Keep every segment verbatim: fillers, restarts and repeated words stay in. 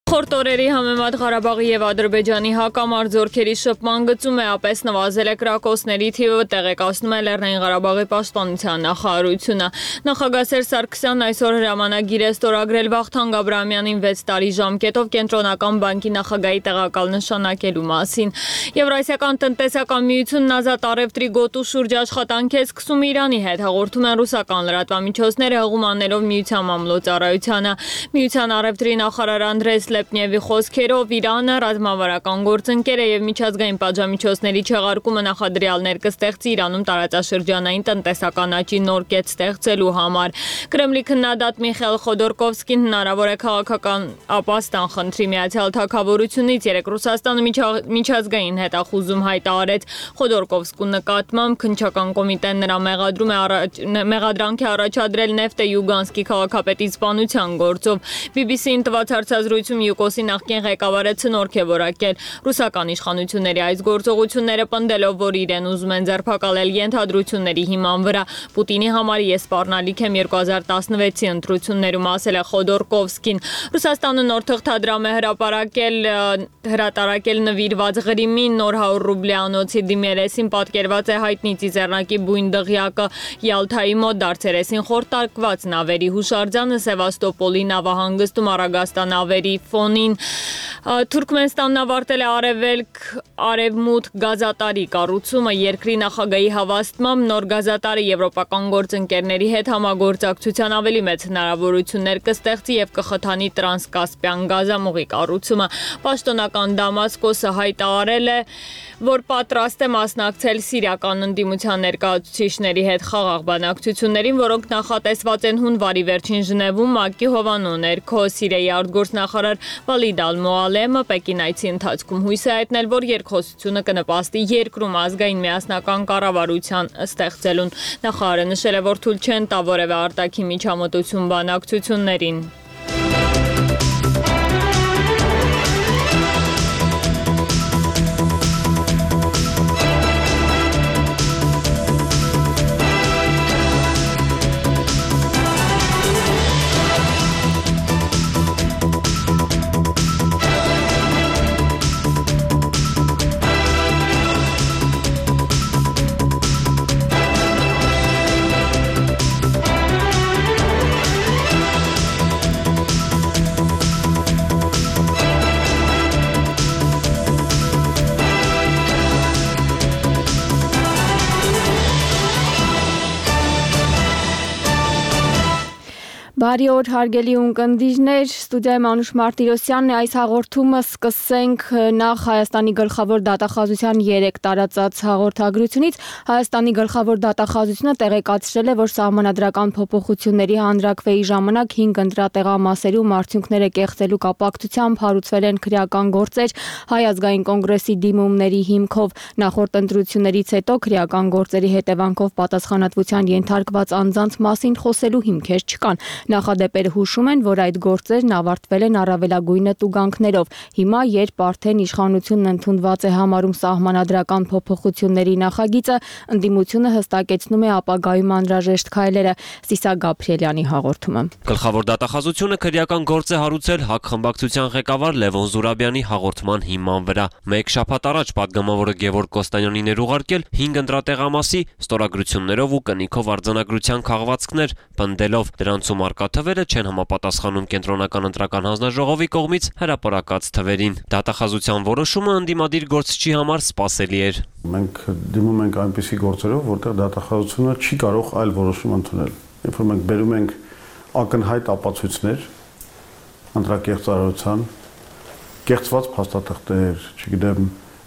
Խորտ օրերի համեմատ Ղարաբաղի եւ Ադրբեջանի հակամարտ զորքերի շփման գծում է ապես նվազել է կրակոցների թիվը, տեղեկացնում է Լեռնային Ղարաբաղի պաշտպանության նախարարությունը։ Նախագահ Սերժ Սարգսյանն այսօր հրամանագիր է ստորագրել Վախթանգ Աբրահամյանին վեց տարի ժամկետով Կենտրոնական բանկի նախագահի տեղակալ նշանակելու մասին։ Եվրասիական տնտեսական միությունն ազատ առևտրի գոտու շուրջ աշխատանք է սկսում Իրանի հետ, հաղորդում են ռուսական լրատվամիջոցները հղում անելով միության մամլոյցարայությանը։ Միության առևտրի նախարար Անդրեյ Սլեպնևի խոսքերով Իրանը ռազմավարական գործընկեր է եւ միջազգային պատժամիջոցների չեղարկումը նախադրյալներ կստեղծի Իրանում տարածաշրջանային տնտեսական աճի նոր կետ ստեղծելու համար։ Կրեմլի քննադատ Միխայիլ Խոդորկովսկին հնարավոր է քաղաքական ապաստան խնդրի Միացյալ Թագավորությունից երեք Ռուսաստանը միջազգային հետախուզում հայտարարեց Խոդորկովսկու նկատմամբ քննչական կոմիտեն նրա մեղադրում է առաջ մեղադրանք է առաջադրել Նեֆտե Յուգանսկի քաղաքապետի սպանության գործով։ բի բի սի-ին տված հարցազրույցում յուկոսի նախկին ղեկավարը ցնորք է որակել ռուսական իշխանությունների այս գործողությունները պնդելով, որ իրեն ուզում են ձերբակալել ենթադրությունների հիման վրա։ Պուտինի համար ես սպառնալիք եմ երկու հազար տասնվեցի ընտրություններում, ասել է Խոդորկովսկին։ Ռուսաստանը նոր թղթադրամ է հրապարակել հրատարակել նվիրված Ղրիմի նոր հարյուր ռուբլյանոցի դիմերեսին պատկերված է հայտնի ծիծեռնակի բույն դղյակը Յալթայի մոտ դարձերեսին խորտակված նավերի հուշարձանը Սևաստոպոլի նավահանգստում Արագաստանավերի ֆոնին Թուրքմենստանն ավարտել է արևելք արևմուտք գազատարի կառուցումը երկրի նախագահի հավաստմամբ նոր գազատարը եվրոպական գործընկերների հետ համագործակցության ավելի մեծ հնարավորություններ կստեղծի եւ կխթանի տրանսկասպյան գազամուղի կառուցումը։ Պաշտոնական Դամասկոսը հայտարարել է, որ պատրաստ է մասնակցել սիրիական ընդդիմության ներկայացուցիչների հետ խաղաղ բանակցություններին, որոնք նախատեսված են հունվարի վերջին Ժնևում ՄԱԿ-ի հովանու ներքո։ Սիրիայի արտգործնախարար Վալիդ Ալ-Մոալեմը Պեկին այցի ընթացքում հույս է հայտնել, որ երկխոսությունը կնպաստի երկրում ազգային միասնական կառավարության ստեղծելուն։ Նախարարը նշել է, որ թույլ չեն տա որևէ արտաքին միջամտություն բանակցություններին։ Բարի օր հարգելի ունկնդիրներ, ստուդիայում Անուշ Մարտիրոսյանն է, այս հաղորդումը սկսենք նախ Հայաստանի գլխավոր դատախազության երեք տարածած հաղորդագրությունից։ Հայաստանի գլխավոր դատախազությունը տեղեկացրել է, որ սահմանադրական փոփոխությունների հանրակրվեի ժամանակ հինգ ընտրատեղամասերում արդյունքները կեղծելու կապակցությամբ հարուցվել են քրեական գործեր Հայ ազգային կոնգրեսի դիմումների հիմքով։ Նախորդ ընտրություններից հետո քրեական գործերի հետևանքով պատասխանատվության ենթարկված անձանց մասին խոսելու հիմքեր չկան։ Նախադեպերը հուշում են, որ այդ գործերն ավարտվել են առավելագույնը տուգանքներով։ Հիմա, երբ արդեն իշխանությունն ընդունված է համարում սահմանադրական փոփոխությունների նախագիծը, ընդդիմությունը հստակեցնում է ապագայում անհրաժեշտ քայլերը։ Սիսա Գաբրիելյանի հաղորդումը։ Գլխավոր դատախազությունը քրեական գործ է հարուցել ՀԱԿ խմբակցության ղեկավար Լևոն Զուրաբյանի հաղորդման հիման վրա։ Մեկ շաբաթ առաջ պատգամավորը Գևորգ Կոստանյանին էր ուղարկել հինգ ընտրատեղամասի ստորագրություններով ու կնիքով արձանագրության քաղվածքներ, պնդելով դրանցում արկա թվերը չեն համապատասխանում կենտրոնական ընտրական հանձնաժողովի կողմից հրապարակած թվերին։ Դատախազության որոշումը ընդդիմադիր գործչի համար սպասելի էր։ Մենք դիմում ենք այնպիսի գործերով, որտեղ դատախազությունը չի կարող այլ որոշում ընդունել։ Երբ որ մենք բերում ենք ակնհայտ ապացույցներ ընտրակեղծարարության, կեղծված փաստաթղթեր, չգիտեմ,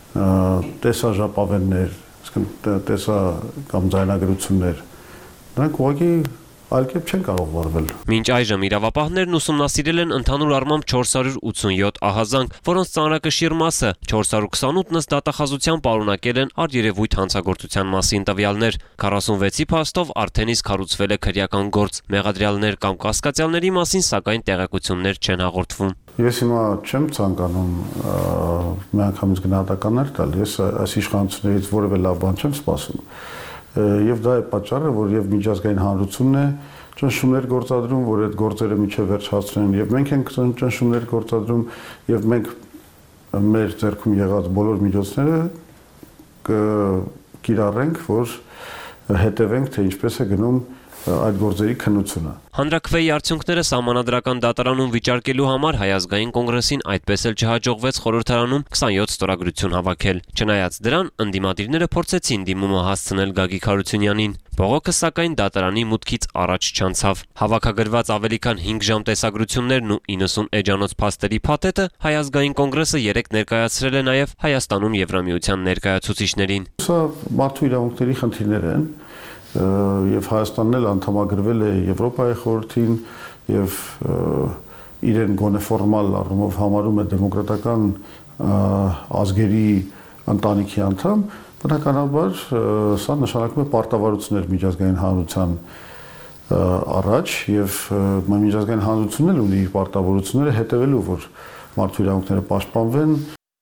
տեսաժապավեններ, տեսա կամ ձայնագրություններ, դրանք ուղղակի այլ կերպ չեն կարող վարվել։ Մինչ այժմ իրավապահներն ուսումնասիրել են ընդհանուր առմամբ չորս հարյուր ութսունյոթ ահազանգ, որոնց ծանրակշիռ մասը չորս հարյուր քսանութն ըստ դատախազության պարունակել են արերևույթ հանցագործության մասին տվյալներ։ քառասունվեցի փաստով արդեն իսկ հարուցվել է քրեական գործ։ Մեղադրյալներ կամ կասկածյալների մասին սակայն տեղեկություններ չեն հաղորդվում։ Ես հիմա չեմ ցանկանում միանգամից գնահատականներ տալ, ես այս իշխանություններից որևէ լավ բան չեմ սպասում։ Եվ դա է պատճառը, որ եւ միջազգային հանրությունն է, ճնշումներ գործադրում, որ այդ գործերը միջև վերջ հասցնեն, եւ մենք ենք ճնշումներ գործադրում, եւ մենք մեր ձեռքում եղած բոլոր միջոցները կկիրառենք, որ հետևենք, թե ինչպես է գնում այդ գործերի քննությունը։ Հանրաքվեի արդյունքները սահմանադրական դատարանում վիճարկելու համար Հայ ազգային կոնգրեսին այդպես էլ չհաջողվեց խորհրդարանում քսանյոթ ստորագրություն հավաքել։ Չնայած դրան, ընդդիմադիրները փորձեցին դիմումը հասցնել Գագիկ Հարությունյանին։ Բողոքը սակայն դատարանի մուտքից առաջ չանցավ։ Հավաքագրված ավելի քան հինգ ժամ տեսագրություններն ու իննսուն էջանոց փաստերի փաթեթը Հայ ազգային կոնգրեսը երեկ ներկայացրել է նաև Հայաստանում Եվրամիության ներկայացուցիչներին։ Սա մարդու իրավունքների խնդիրներ են, եւ Հայաստանն էլ անդամագրվել է Եվրոպայի խորհրդին եւ իրեն գոնե ֆորմալ առումով համարում է դեմոկրատական ազգերի ընտանիքի անդամ, բնականաբար սա նշանակում է պարտավորություններ միջազգային հանրության առաջ եւ միջազգային հանրությունն էլ ունի իր պարտավորությունները հետևելու, որ մարդու իրավունքները պաշտպանվեն։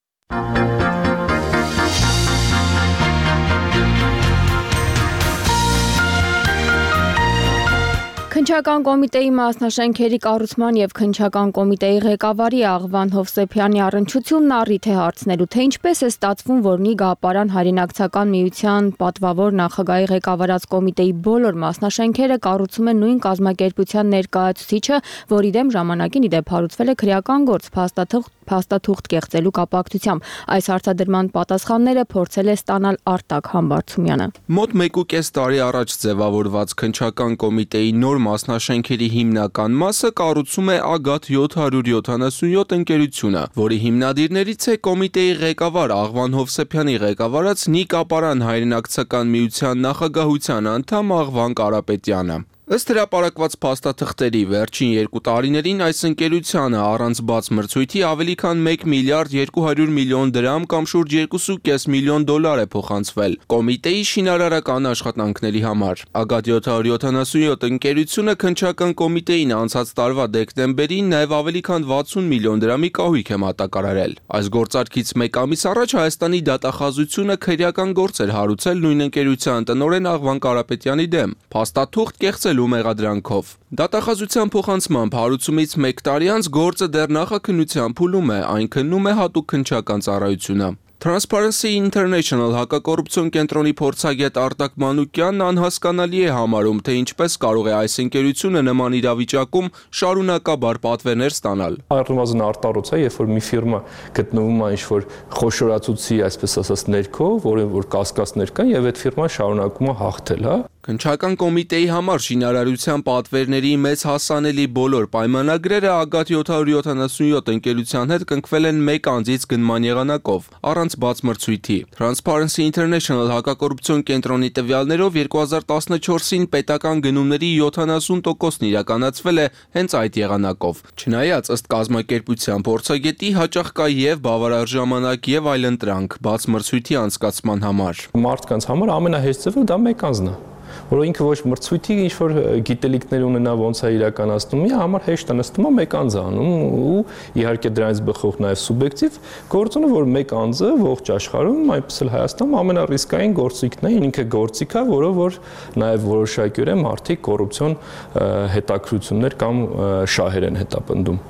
Քննչական կոմիտեի մասնաշենքերի կառուցման եւ քննչական կոմիտեի ղեկավարի Աղվան Հովսեփյանի առնչությունն առիթ է հարցնելու, թե ինչպես է ստացվում, որ Նիգապարան հայրենակցական միության պատվավոր նախագահի ղեկավարած կոմիտեի բոլոր մասնաշենքերը կառուցում է նույն կազմակերպության ներկայացուցիչը, որի դեմ ժամանակին իդեպ հարուցվել է քրեական գործ փաստաթուղթ փաստաթուղթ կեղծելու կապակցությամբ։ Այս հարցադրման պատասխանները փորձել է ստանալ Արտակ Համբարձումյանը։ Մոտ մեկուկես տարի առաջ ձևավորված քննչական կոմիտեի նոր մասնաշենքերի հիմնական մասը կառուցում է Ագատ յոթ հարյուր յոթանասունյոթ ընկերությունը, որի հիմնադիրներից է կոմիտեի ղեկավար Աղվան Հովսեփյանի ղեկավարած Նիգապարան հայրենակցական միության նախագահության անդամ Աղվան Կարապետյանը։ Ըստ հրապարակված փաստաթղթերի վերջին երկու տարիներին այս ընկերությանը առանց բաց մրցույթի ավելի քան մեկ միլիարդ երկու հարյուր միլիոն դրամ կամ շուրջ երկու կես միլիոն դոլար է փոխանցվել կոմիտեի շինարարական աշխատանքների համար։ Ագատ յոթ հարյուր յոթանասունյոթ ընկերությունը քննչական կոմիտեին անցած տարվա դեկտեմբերին նաև ավելի քան վաթսուն միլիոն դրամի կահույք է մատակարարել։ Այս գործարքից մեկ ամիս առաջ Հայաստանի դատախազությունը քրեական գործ էր հարուցել նույն ընկերության տնօրեն Աղվան Կարապետյանի դեմ փաստաթուղթ կեղծելու մեղադրանքով։ Դատախազության փոխանցմամբ հարուցումից մեկ տարի անց գործը դեռ նախաքննության փուլում է, այն քննում է հատուկ քննչական ծառայությունը։ Transparency International հակակոռուպցիոն կենտրոնի փորձագետ Արտակ Մանուկյանն անհասկանալի է համարում, թե ինչպես կարող է այս ընկերությունը նման իրավիճակում շարունակաբար պատվերներ ստանալ։ Առնվազն արտառոց է, երբ որ մի ֆիրմա գտնվում է ինչ-որ խոշորացուցի, այսպես ասած, ներքո, որին որ կասկածներ կան, եւ այդ ֆիրման շարունակում է հաղթել, հա։ Քննչական կոմիտեի համար շինարարության պատվերների մեծ հասանելի բոլոր պայմանագրերը Ագատ յոթ հարյուր յոթանասունյոթ ընկերության հետ կնքվել են մեկ անձից գնման եղանակով, առանց բաց մրցույթի։ Transparency International հակակոռուպցիոն կենտրոնի տվյալներով երկու հազար տասնչորսին պետական գնումների յոթանասուն տոկոսն իրականացվել է հենց այդ եղանակով։ Չնայած ըստ կազմակերպության փորձագետի հաճախ կա եւ բավարար ժամանակ եւ այլընտրանք բաց մրցույթի անցկացման համար։ Մարդկանց համար ամենահեշտ ձևը դա մեկ անձն է, որ ինքը ոչ մրցույթի ինչ որ գիտելիքներ ունենա ոնց է իրականացնում, մի համար հեշտ է նստում է մեկ անձ անում ու իհարկե դրանից բխող նաև սուբյեկտիվ գործոնը, որ մեկ անձը ողջ աշխարհում, այնպես էլ Հայաստանում ամենառիսկային գործիքն է, ինքը գործիք է, որը որ նաև որոշակիորեն մարդիկ կոռուպցիոն հետաքրություններ կամ շահեր են հետապնդում։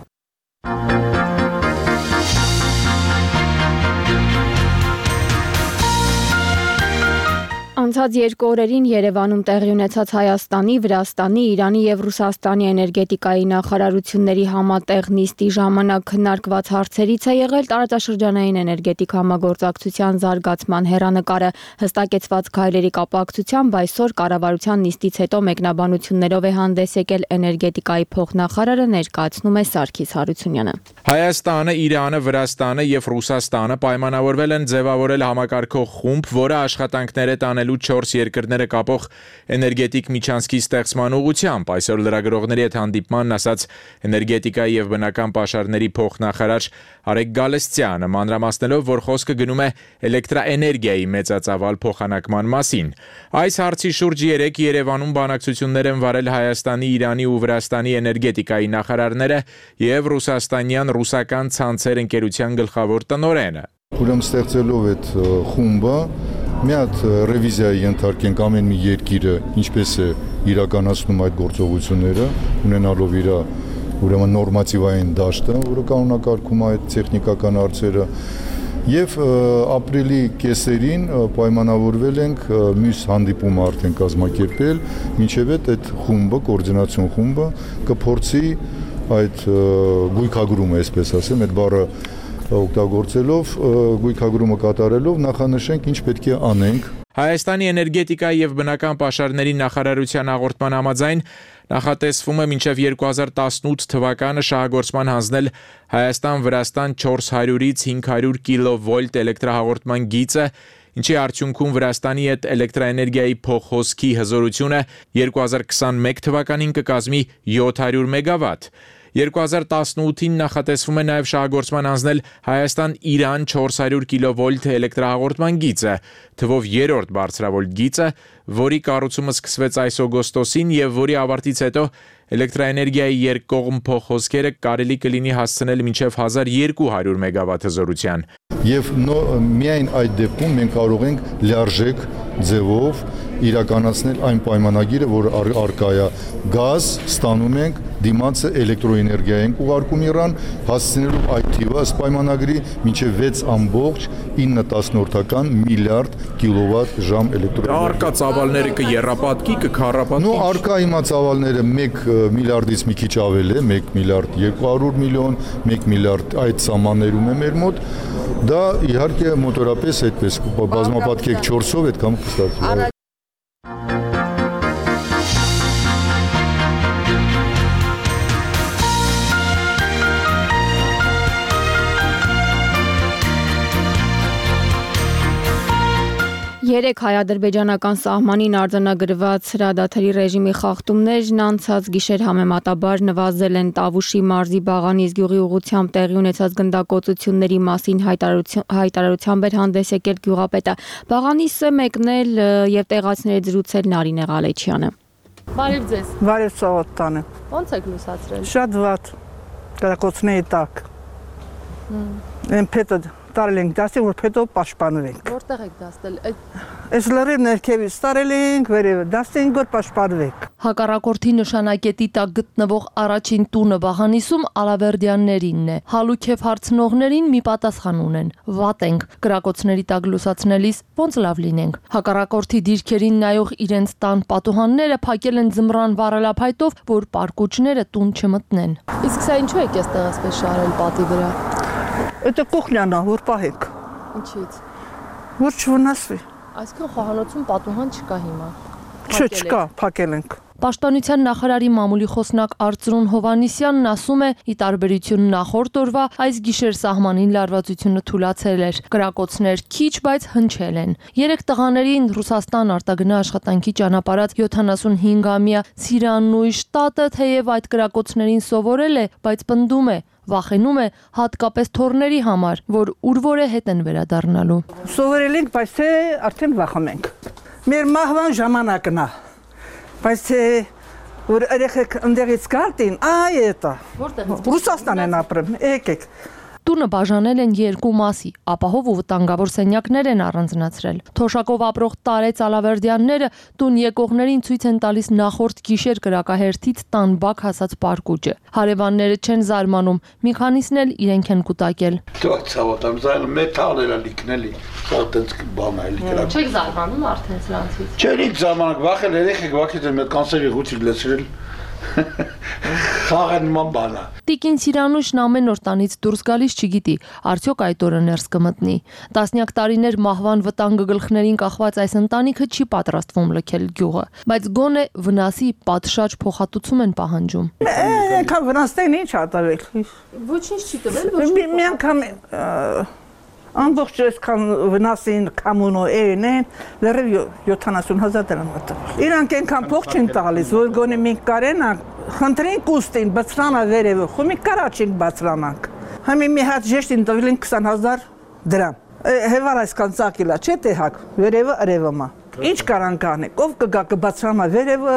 Անցած երկու օրերին Երևանում տեղի ունեցած Հայաստանի, Վրաստանի, Իրանի եւ Ռուսաստանի էներգետիկայի նախարարությունների համատեղ նիստի ժամանակ քննարկված հարցերից է եղել տարածաշրջանային էներգետիկ համագործակցության զարգացման հեռանկարը։ Հստակեցված քայլերի կապակցությամբ այսօր կառավարության նիստից հետո մեկնաբանություններով է հանդես եկել էներգետիկայի փոխնախարարը, ներկայացնում է Սարգիս Հարությունյանը։ Հայաստանը, Իրանը, Վրաստանը եւ Ռուսաստանը պայմանավորվել են ձևավորել համակարգող խումբ, որը աշխատանքներ է տանելու չորս երկրները կապող էներգետիկ միջանցքի ստեղծման ուղղությամբ։ Այսօր լրագրողների հետ հանդիպմանն ասաց էներգետիկայի եւ բնական պաշարների փոխնախարար Արեգ Գալստյանը, մանրամասնելով, որ խոսքը գնում է էլեկտրաէներգիայի մեծածավալ փոխանակման մասին։ Այս հարցի շուրջ երեկ Երևանում բանակցություններ են վարել Հայաստանի, Իրանի ու Վրաստանի էներգետիկայի նախարարները եւ ռուսաստանյան ռուսական ցանցեր ընկերության գլխավոր տնօրենը։ Ուրեմն ստեղծելով այդ խումբը մի հատ ռևիզիայի ենթարկենք ամեն մի երկիրը ինչպես է իրականացնում այդ գործողությունները, ունենալով իր ուրեմն նորմատիվային դաշտը, որը կանոնակարգում է այդ տեխնիկական հարցերը, եւ ապրիլի կեսերին պայմանավորվել ենք մյուս հանդիպումը արդեն կազմակերպել, մինչև այդ խումբը, կոորդինացիոն խումբը կփորձի այդ գույքագրումը, այսպես ասեմ, այդ բառը օգտագործելով, գույքագրումը կատարելով նախանշենք ինչ պետք է անենք։ Հայաստանի էներգետիկայի եւ բնական պաշարների նախարարության հաղորդման համաձայն նախատեսվում է մինչև երկու հազար տասնութ թվականը շահագործման հանձնել Հայաստան-Վրաստան չորս հարյուրից հինգ հարյուր կիլովոլտ էլեկտրահաղորդման գիծը, ինչի արդյունքում Վրաստանի հետ էլեկտրաէներգիայի փոխհոսքի հզորությունը երկու հազար քսանմեկ թվականին կկազմի յոթ հարյուր մեգավատ։ երկու հազար տասնութին նախատեսվում է նաև շահագործման հանձնել Հայաստան-Իրան չորս հարյուր կիլովոլտ էլեկտրահաղորդման գիծը, թվով երրորդ բարձրավոլտ գիծը, որի կառուցումը սկսվեց այս օգոստոսին եւ որի ավարտից հետո էլեկտրաէներգիայի երկկողմ փոխհոսքերը կարելի կլինի հասցնել մինչև հազար երկու հարյուր մեգավատ հզորության։ Եվ միայն այդ դեպքում մենք կարող ենք լիարժեք ձևով իրականացնել այն պայմանագիրը, որ առկա է գազ, ստանում ենք, դիմացը էլեկտրոէներգիա ենք ուղարկում Իրան, հասցնելու այդ թիվը ըստ պայմանագրի մինչև վեց ամբողջ ինը տասնորդական միլիարդ կիլովատ ժամ էլեկտրոէներգիա։ Առկա ծավալները կեռապատկի, կքառապատկի։ Նո, առկա հիմա ծավալները մեկ միլիարդից մի քիչ ավել է, մեկ միլիարդ երկու հարյուր միլիոն, մեկ միլիարդ այդ սահմաններում է մեր մոտ։ Դա իհարկե մոտորապես այդպես բազմապատկեք չորսով այդքան կստացվի։ Երեք հայ-ադրբեջանական սահմանին արձանագրված հրադադարի ռեժիմի խախտումներն անցած գիշեր համեմատաբար նվազել են Տավուշի մարզի Բաղանիս գյուղի ուղղությամբ տեղի ունեցած գնդակոծությունների մասին հայտարարությամբ էր հանդես եկել գյուղապետը։ Բաղանիսը մեկնել եւ տեղացիների զրուցել Նարինե Ղալեչյանը։ Բարև ձեզ։ Բարև Սաղոտ տանը։ Ո՞նց եք լուսացրել։ Շատ վատ։ Գնդակոծների տակ։ Են փետը տարել ենք դասի, որ փետով պաշտպանվենք։ Որտեղ եք դասել։ Այս լրի ներքևից տարել ենք, վերևը դասենք, որ պաշտպանվենք։ Հակառակորդի նշանակետի տակ գտնվող առաջին տունը Բաղանիսում Ալավերդյաններինն է։ Հալուքև հարցնողներին մի պատասխան ունեն՝ վատ ենք։ Կրակոցների տակ լուսացնելիս ոնց լավ լինենք։ Հակառակորդի դիրքերին նայող իրենց տան պատուհանները փակել են ձմռան վառելափայտով, որ պարկուճները տուն չմտնեն։ Իսկ սա ինչու եք այստեղ այսպես շարել պատի վրա։ Это կուխնյանա, որ պահենք։ Ինչից։ Որ չվնասվի։ Այսինքն խոհանոցում պատուհան չկա հիմա։ Չէ, չկա, փակել ենք։ Պաշտպանության նախարարի մամուլի խոսնակ Արծրուն Հովհաննիսյանն ասում է՝ ի տարբերություն նախորդ օրվա, այս գիշեր սահմանին լարվածությունը թուլացել էր։ Կրակոցներ քիչ, բայց հնչել են։ Երեք տղաներին Ռուսաստան արտագնա աշխատանքի ճանապարհած յոթանասունհինգամյա Ցիրաննույշ տատը թեև այդ կրակոցներին սովորել է, բայց պնդում է, վախենում է հատկապես թորների համար, որ ուր-որ է հետ են վերադառնալու։ Սովորել ենք, բայց թե արդեն վախում ենք։ Մեր մահվան ժամանակն է։ Բայց թե որ երեխեք ընդեղից գարտին, այ էտա։ Որտեղից։ Ռուսաստան են ապրում, եկեք։ Տունը բաժանել են երկու մասի, ապահով ու վտանգավոր սենյակներ են առանձնացրել։ Թոշակով ապրող Տարեց Ալավերդյանները տուն եկողներին ցույց են տալիս նախորդ գիշեր կրակահերթից տան բակ հասած պարկուճը։ Հարևանները չեն զարմանում, մի քանիսն էլ իրենք են կուտակել։ Ցավոտ, am մետալերը լիքնելի, սատենց բան էլի կրակ։ Չեք զարմանում արդեն սրանցից։ Չէ, ինձ զարմանք, վախել երեխեք, վախել են մեր կանսերի գուցիկ լեցրել։ Խաղան ման բանա։ Տիկին Ցիրանուշն ամեն օր տանից դուրս գալիս չգիտի, արդյոք այդ օրը ներս կմտնի։ Տասնյակ տարիներ մահվան վտանգը գլխներին կախված այս ընտանիքը չի պատրաստվում լքել գյուղը, բայց գոնե վնասի պատշաճ փոխհատուցում են պահանջում։ Այնքան վնասներին ինչ ատավեք։ Ոչինչ չի տվել, ոչ մի անգամ ամբողջ այսքան վնասին կամունո էն են, լրիվ յոթանասուն հազար դրամ տվել։ Իրանք այնքան փող չեն տալիս, որ գոնե մենք կարենանք, խնդրենք ուստին բացրանա վերևը, խումի կարաչենք բացրանանք։ Համի մի հատ ժեշտին տվել են քսան հազար դրամ։ Հևար այսքան ծակիլա, չէ՞ թե հակ, վերևը արևը։ Ինչ կարանք անենք, ով կգա կբացրանա վերևը։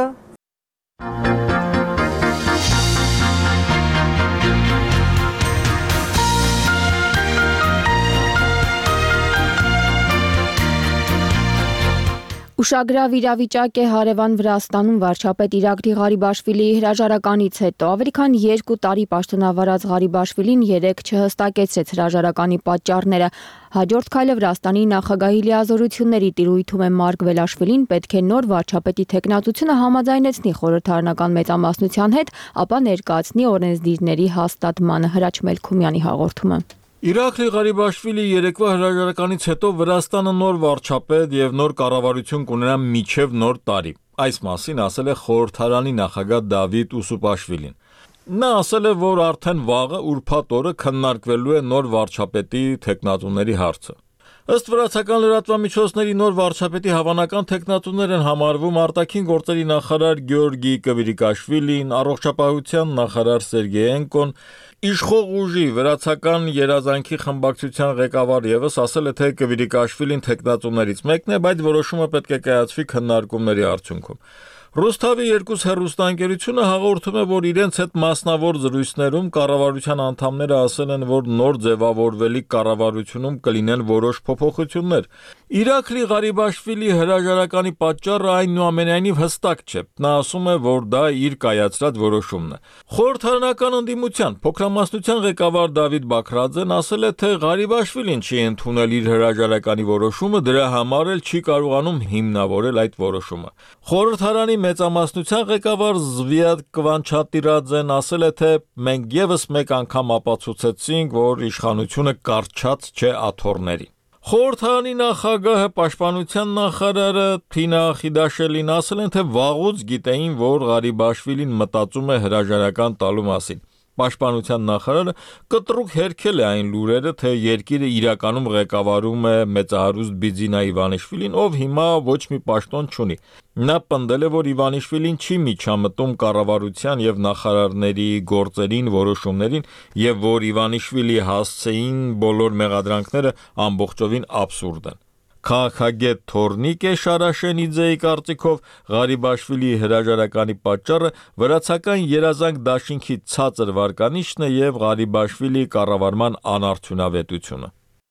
Ուշագրավ իրավիճակ է հարևան Վրաստանում վարչապետ Իրակլի Ղարիբաշվիլիի հրաժարականից հետո ավելի քան երկու տարի պաշտոնավարած Ղարիբաշվիլին երեկ չհստակեցրեց հրաժարականի պատճառները։ Հաջորդ քայլը Վրաստանի նախագահի լիազորությունների տիրույթում է Մարկ Վելաշվիլին պետք է նոր վարչապետի թեկնածությունը համաձայնեցնի խորհրդարանական մեծամասնության հետ, ապա ներկայացնի օրենսդիրների հաստատմանը։ Հրաչ Մելքումյանի հաղորդումը։ Իրակլի Ղարիբաշվիլի երեկվա հրաժարականից հետո Վրաստանը նոր վարչապետ եւ նոր կառավարություն կունենա մինչեւ նոր տարի։ Այս մասին ասել է խորհրդարանի նախագահ Դավիթ Ուսուպաշվիլին։ Նա ասել է, որ արդեն վաղը ուրբաթ օրը քննարկվելու է նոր վարչապետի թեկնածուների հարցը։ Ըստ վրացական լրատվամիջոցների նոր վարչապետի հավանական թեկնածուներ են համարվում արտաքին գործերի նախարար Գեորգի Կվիրիկաշվիլին, առողջապահության նախարար Սերգեյենկոն, Իշխող ուժի վրացական երազանքի խմբակցության ղեկավար եւս ասել է, թե Կվիրիկաշվիլին թեկնածուներից մեկն է, բայց որոշումը պետք է կայացվի քննարկումների արդյունքում։ Ռուսթավի երկուս հեռուստաընկերությունը հաղորդում է, որ իրենց հետ մասնավոր զրույցներում կառավարության անդամները ասել են, որ նոր ձևավորվելիք կառավարությունում կլինեն որոշ փոփոխություններ։ Իրակլի Ղարիբաշվիլի հրաժարականի պատճառը այնուամենայնիվ հստակ չէ։ Նա ասում է, որ դա իր կայացրած որոշումն է։ Խորհրդարանական ընդդիմության փոքրամասնության ղեկավար Դավիթ Բաքրաձեն ասել է, թե Ղարիբաշվիլին չի ընդունել իր հրաժարականի որոշումը, դրա համար էլ չի կարողանում հիմնավորել այդ որոշումը։ Խորհրդարանի մեծամասնության ղեկավար Զվիադ Կվանչատիրաձեն ասել է, թե մենք եւս մեկ անգամ ապացուցեցինք, որ իշխանությունը կարճած չէ աթոռների։ Խորհրդարանի նախագահը պաշտպանության նախարարը Թինա Խիդաշելին ասել են, թե վաղուց գիտեին, որ Ղարիբաշվիլին մտածում է հրաժարական տալու մասին։ Պաշտպանության նախարարը կտրուկ հերքել է այն լուրերը, թե երկիրը իրականում ղեկավարում է մեծահարուստ Բիձինա Իվանիշվիլին, ով հիմա ոչ մի պաշտոն չունի։ Նա պնդել է, որ Իվանիշվիլին չի միջամտում կառավարության եւ նախարարների գործերին, որոշումներին եւ որ Իվանիշվիլի հասցեին բոլոր մեղադրանքները ամբողջովին աբսուրդ են։ Քաղաքագետ Թորնիկե Շարաշենիձեի կարծիքով Ղարիբաշվիլի հրաժարականի պատճառը վրացական երազանք դաշինքի ցածր վարկանիշն է եւ Ղարիբաշվիլի կառավարման անարդյունավետությունը։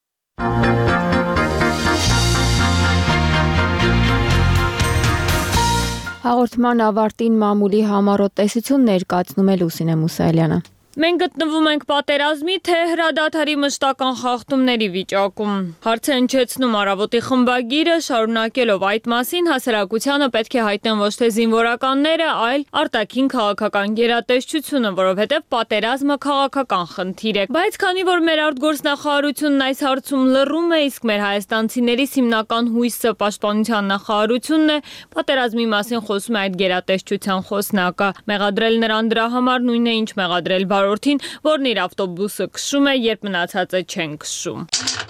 Հաղորդման ավարտին մամուլի համառոտ տեսություն ներկայացնում է Լուսինե Մուսայելյանը։ Մենք գտնվում ենք պատերազմի թե հրադադարի մշտական խախտումների վիճակում։ Հարց է հնչեցնում Առավոտի խմբագիրը, շարունակելով այդ մասին հասարակությանը պետք է հայտնեն ոչ թե զինվորականները, այլ արտաքին քաղաքական գերատեսչությունը, որովհետև պատերազմը քաղաքական խնդիր է։ Բայց քանի որ մեր արտգործնախարարությունն այս հարցում լռում է, իսկ մեր հայաստանցիներից հիմնական հույսը պաշտպանության նախարարությունն է, պատերազմի մասին խոսում է այդ գերատեսչության խոսնակը։ Մեղադրել նրան դրա համար նույնն է, ինչ մեղադրել վարորդին, որն իր ավտոբուսը քշում է, երբ մնացածը չեն քշում։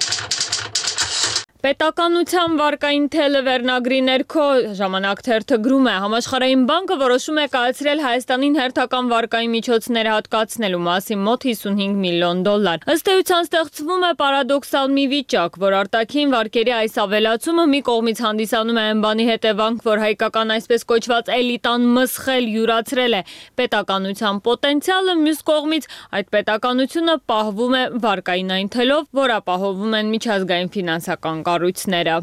Պետականության վարկային թելը վերնագրի ներքո ժամանակ թերթը գրում է Համաշխարհային բանկը որոշում է կայացրել Հայաստանին հերթական վարկային միջոցներ հատկացնելու մասին մոտ հիսունհինգ միլիոն դոլար։ Ըստ էության ստեղծվում է պարադոքսալ մի վիճակ, որ արտաքին վարկերի այս ավելացումը մի կողմից հանդիսանում է այն բանի հետևանք, որ հայկական այսպես կոչված էլիտան մսխել յուրացրել է պետականության պոտենցիալը, մյուս կողմից այդ պետականությունը պահվում է վարկային այն թելով, որ ապահովում են միջազգային ֆինանսական կառույցները։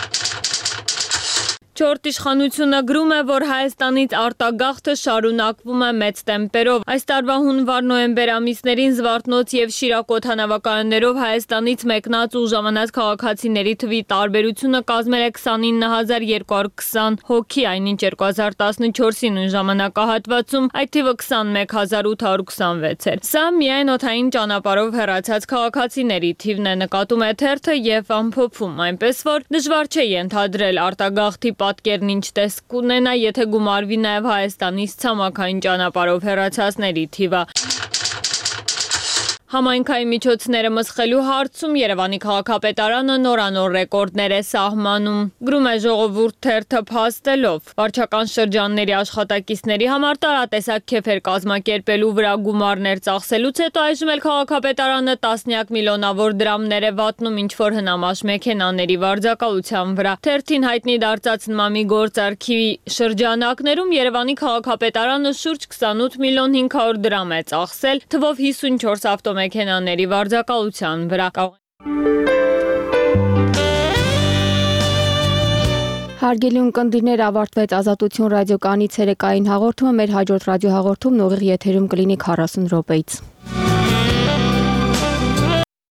Չորրորդ իշխանությունը գրում է, որ Հայաստանից արտագաղթը շարունակվում է մեծ տեմպերով։ Այս տարվա հունվար-նոյեմբեր ամիսներին Զվարթնոց եւ Շիրակ օդանավակայաններով Հայաստանից մեկնած ու ժամանած քաղաքացիների թվի տարբերությունը կազմել է քսանինը հազար երկու հարյուր քսան հոգի, այնինչ երկու հազար տասնչորսի նույն ժամանակահատվածում այդ թիվը քսանմեկ հազար ութ հարյուր քսանվեց էր։ Սա միայն օդային ճանապարհով հեռացած քաղաքացիների թիվն է, նկատում է թերթը եւ ամփոփում, այնպես որ դժվար չէ ենթադրել արտագաղթի պատկերն ինչ տեսք կունենա, եթե գումարվի նաև Հայաստանից ցամաքային ճանապարհով հեռացածների թիվը։ Համայնքային միջոցները մսխելու հարցում Երևանի քաղաքապետարանը նորանոր ռեկորդներ է սահմանում։ Գրում է Ժողովուրդ թերթը փաստելով։ Վարչական շրջանների աշխատակիցների համար տարատեսակ քեֆեր կազմակերպելու վրա գումարներ ծախսելուց հետո այժմ էլ քաղաքապետարանը տասնյակ միլիոնավոր դրամներ է վատնում ինչ-որ հնամաշ մեքենաների վարձակալության վրա։ Թերթին հայտնի դարձած նման մի գործարքի շրջանակներում Երևանի քաղաքապետարանը շուրջ քսանութ միլիոն հինգ հարյուր դրամ է ծախսել, թվով հիսունչորս ավտոմեքենաների վարձակալության վրա։ Հարգելի ունկնդիրներ, ավարտվեց Ազատություն ռադիոկայանի ցերեկային հաղորդումը, մեր հաջորդ ռադիոհաղորդումն ուղիղ եթերում կլինի քառասուն րոպեից։